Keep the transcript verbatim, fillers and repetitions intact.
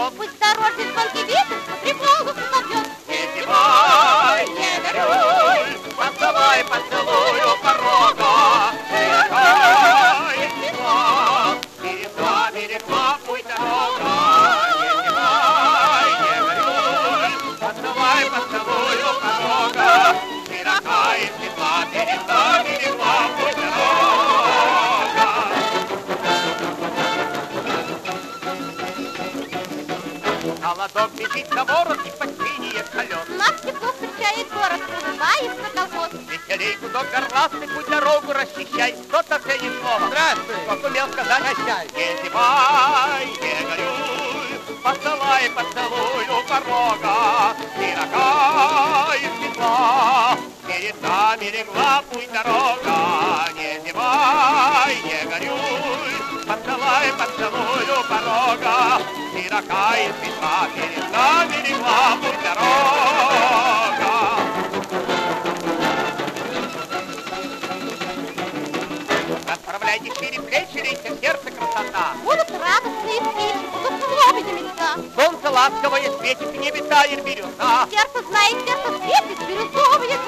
поет. Пусть дорожный звонкий ветер по тревогу попадет. Не зевай, не горюй, поцелуй, поцелуй у порога. Берегай, берегла, берегла, берегла, путь дорога. Не зевай, не горюй, поцелуй, поцелуй у порога. Широка и светла, берегла, берегла, путь дорога. Холодок летит на ворот и под синие колес. Нас тепло встречает город, улыбается колхоз. Веселей гудок горластый, путь дорогу расчищай. Кто-то ценит слово. Здравствуй. Кто сумел сказать «прощай». Не зевай, не горюй, посылай поцелуй у порога. Широка и светла, перед нами легла путь дорога. Не зевай, не горюй, посылай поцелуй у порога. Широка и светла, перед нами легла путь дорога. Расправляйте шире плечи, лейте в сердце красота. Будут радостные встречи, будут лобни мечта. Солнце ласковое светит, в небе тает бирюза. Сердце знает, сердце светит, бирюзовые